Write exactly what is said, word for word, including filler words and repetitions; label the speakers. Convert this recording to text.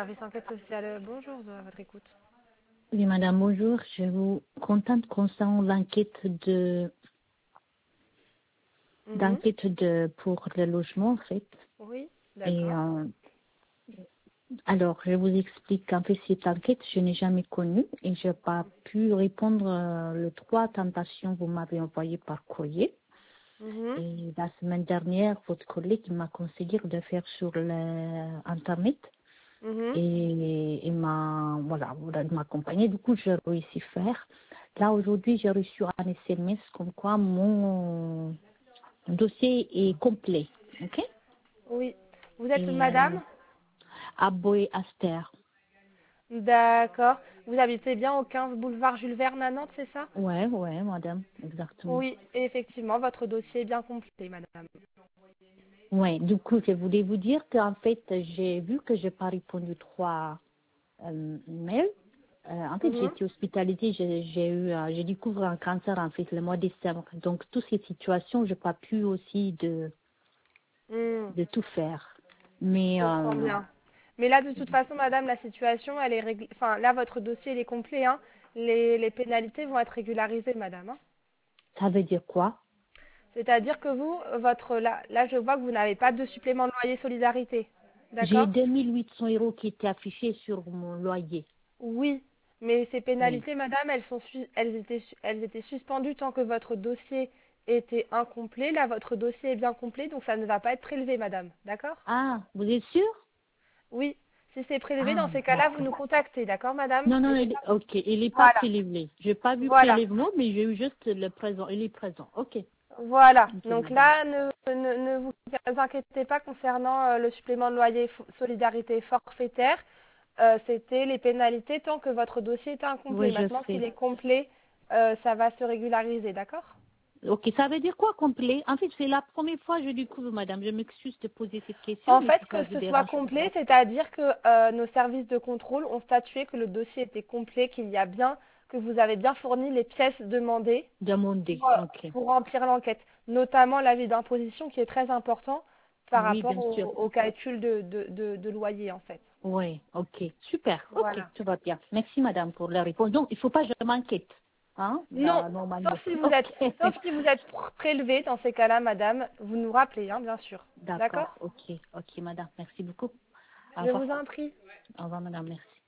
Speaker 1: service enquête sociale. Bonjour, à votre écoute.
Speaker 2: Oui, madame, bonjour. Je vous contacte concernant l'enquête de,
Speaker 1: Mhm.
Speaker 2: d'enquête de, pour le logement, en fait.
Speaker 1: Oui,
Speaker 2: Et,
Speaker 1: d'accord.
Speaker 2: euh, alors, je vous explique qu'en fait, cette enquête, je n'ai jamais connue et je n'ai pas pu répondre euh, aux trois tentations que vous m'avez envoyées par courrier.
Speaker 1: Mhm.
Speaker 2: Et la semaine dernière, votre collègue m'a conseillé de faire sur l'Internet.
Speaker 1: Mhm.
Speaker 2: Et il m'a voilà, voilà, de m'accompagner. Du coup, j'ai réussi à faire. Là, aujourd'hui, j'ai reçu un S M S comme quoi mon dossier est complet. OK?
Speaker 1: Oui. Vous êtes
Speaker 2: Et euh,
Speaker 1: madame?
Speaker 2: à Boé Aster.
Speaker 1: D'accord. Vous habitez bien au quinze boulevard Jules Verne à Nantes, c'est ça?
Speaker 2: Ouais, ouais, madame, exactement.
Speaker 1: Oui, et effectivement, votre dossier est bien complet, madame.
Speaker 2: Ouais, du coup, je voulais vous dire qu'en fait, j'ai vu que j'ai pas répondu trois euh, mails. Euh, en fait, j'ai
Speaker 1: Mhm.
Speaker 2: été hospitalisée, j'ai j'ai eu, euh, j'ai découvert un cancer en fait le mois de décembre. Donc, toutes ces situations, j'ai pas pu aussi de
Speaker 1: Hmm,
Speaker 2: de tout faire.
Speaker 1: je
Speaker 2: Mais
Speaker 1: comprends
Speaker 2: euh,
Speaker 1: bien. Mais là, de toute façon, madame, la situation, elle est réglée. Enfin, là, votre dossier, il est complet, hein. Les, les pénalités vont être régularisées, madame, hein.
Speaker 2: ça veut dire quoi?
Speaker 1: C'est-à-dire que vous, votre là, là, je vois que vous n'avez pas de supplément de loyer solidarité.
Speaker 2: J'ai
Speaker 1: D'accord?
Speaker 2: deux mille huit cents euros qui étaient affichés sur mon loyer.
Speaker 1: Oui. Mais ces
Speaker 2: Oui.
Speaker 1: pénalités, madame, elles sont su- elles étaient su- elles étaient suspendues tant que votre dossier était incomplet. Là, votre dossier est bien complet, donc ça ne va pas être prélevé, madame. D'accord?
Speaker 2: Ah, vous êtes sûr?
Speaker 1: Oui. Si c'est prélevé,
Speaker 2: Ah,
Speaker 1: dans ces cas-là, vous
Speaker 2: d'accord.
Speaker 1: nous contactez, d'accord, madame?
Speaker 2: Non, non,
Speaker 1: Mais c'est
Speaker 2: il
Speaker 1: pas...
Speaker 2: est- ok, il n'est pas
Speaker 1: Voilà.
Speaker 2: prélevé. J'ai pas vu
Speaker 1: Voilà.
Speaker 2: prélèvement, mais j'ai eu juste le présent. Il est présent. Ok.
Speaker 1: Voilà.
Speaker 2: Ok,
Speaker 1: Donc
Speaker 2: madame.
Speaker 1: là, ne, ne, ne vous inquiétez pas concernant euh, le supplément de loyer fo- solidarité forfaitaire. Euh, C'était les pénalités tant que votre dossier était incomplet.
Speaker 2: Oui, je
Speaker 1: Maintenant qu'il
Speaker 2: sais.
Speaker 1: est complet, euh, ça va se régulariser, d'accord?
Speaker 2: Ok, ça veut dire quoi complet? En fait, c'est la première fois que je découvre, madame. Je m'excuse de poser cette question,
Speaker 1: En
Speaker 2: mais
Speaker 1: fait,
Speaker 2: si ça
Speaker 1: que
Speaker 2: vous
Speaker 1: ce soit
Speaker 2: dérange pas.
Speaker 1: complet, c'est-à-dire que euh, nos services de contrôle ont statué que le dossier était complet, qu'il y a bien, que vous avez bien fourni les pièces demandées
Speaker 2: Demander.
Speaker 1: pour, euh,
Speaker 2: Ok.
Speaker 1: pour remplir l'enquête, notamment l'avis d'imposition qui est très important par
Speaker 2: Oui,
Speaker 1: rapport
Speaker 2: bien
Speaker 1: au,
Speaker 2: sûr.
Speaker 1: au calcul de, de, de, de loyer en fait.
Speaker 2: Oui, ok. Super. Ok,
Speaker 1: Voilà.
Speaker 2: tout va bien. Merci, madame, pour la réponse. Donc, il ne faut pas que je m'inquiète. Hein?
Speaker 1: Non,
Speaker 2: Bah,
Speaker 1: sauf
Speaker 2: normalement.
Speaker 1: si vous êtes,
Speaker 2: Ok.
Speaker 1: sauf si vous êtes pr- prélevé dans ces cas-là, madame, vous nous rappelez, hein, bien sûr.
Speaker 2: D'accord.
Speaker 1: D'accord?
Speaker 2: Ok. Ok, madame. Merci beaucoup. Au
Speaker 1: Je vous
Speaker 2: revoir.
Speaker 1: en prie.
Speaker 2: Au revoir, madame. Merci.